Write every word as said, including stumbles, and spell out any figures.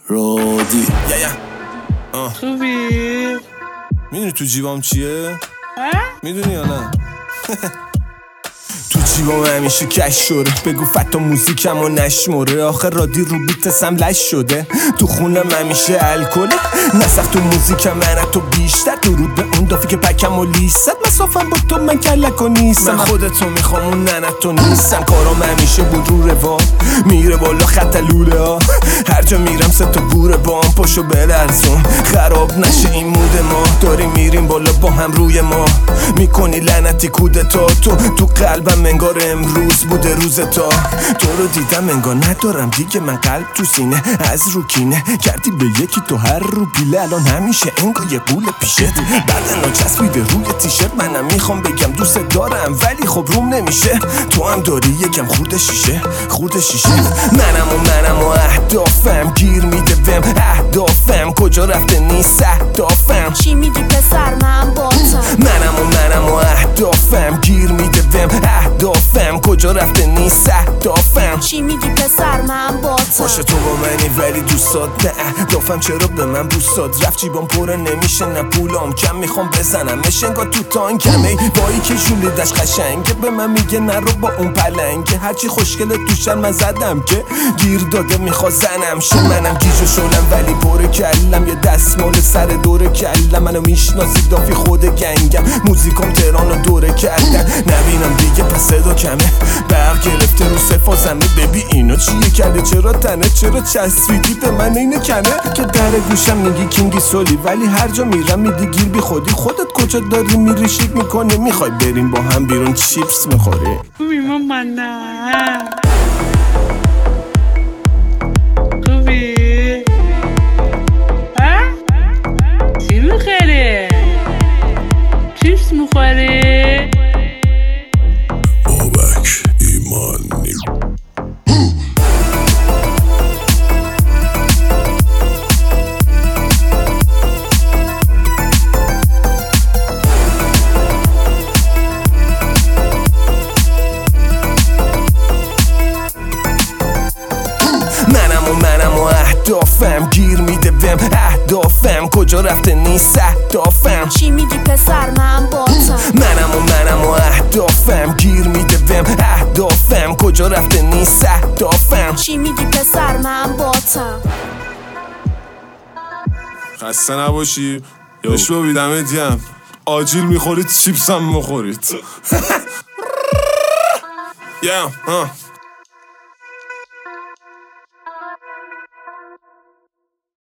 رودی یا یا خوبی؟ میدونی تو جیبام چیه؟ میدونی یا نه؟ تو جیبام همیشه کش شده، بگو فتا موزیکم و نشمره. آخر رادی رو بیتسم لش شده، تو خونم همیشه الکله. نسخ تو موزیکم من تو بیشتر، درود به اون دافی که پکم و لیست. مسافم با تو من کلک و نیستم، من خودتو میخوام اون ننتو نیستم. کارام همیشه بود رو روان، میره بالا خط لوله ها. هر جا میرم سه تا بوره بام، پاشو بلرزون خراب نشه این مود ما. داریم میریم بالا با هم روی ما، میکنی لعنتی کودتا. تو تو قلبم انگار امروز بوده روز تا. تو رو دیدم انگار ندارم دیگه من قلب تو سینه. از روکینه کردی به یکی تو هر رو پیله، الان همیشه انگار یه قول پیشت. بدن چسبیده روی تیشرت، منم میخوام بگم دوست دارم ولی خب روم نمیشه. تو هم داری یکم خورد شیشه خورد شیشه. منم و منم و اهدافم گیر میده بهم. اهدافم کجا رفته نیست اهدافم. چی میگی پسر من باتم؟ منم و منم و اهدافم گیر میده بهم. اهدافم کجا رفته نیست اهدافم. چی میگی پسر من باتم؟ باشه تو با منی ولی دوستات نه اهدافم. چرا به من بوستاد رفت جیبام پره نمیشه نه پولام کم. میخوام بزنم مشنگا تو تانکم. ای وایی که جولیدش قشنگه، به من میگه نرو با اون پلنگه. هرچی خوشگله توشن من زدم که گیر داده میخوا زنم شه. منم گیجو شلم ولی پر کلم، یه دستمال سر دور کلم. منو میشناسی دافی خود گنگم، موزیکم تهران رو دوره کردن. نبینم دیگه پس صدا کمه، برق گرفته رو سفاسمه. ببین اینو چیه کرده، چرا تنه چرا چسبیدی به من اینه کنه. که در گوشم میگی کینگی سولی، ولی هر جا میرم میدی گیر بی خودی. خودت کجا داری میری شیک میکنی، میخوای بریم با هم بیرون چیپس میخوری. خوبی ماما نه خوبی؟ ها؟ چی میخوری؟ چیپس میخوری؟ بابک ایمانی منم و منم و اهدافم گیر میده بهم. اهدافم کجا رفته نیست اهدافم. چی میگی پسر من باتم؟ منم و منم و اهدافم گیر میده بهم. اهدافم کجا رفته نیست اهدافم. چی میگی پسر من باتم؟ خسته نباشی یاش رو بیدمه دیم. آجیل میخورید چیپس هم میخورید. yeah, huh.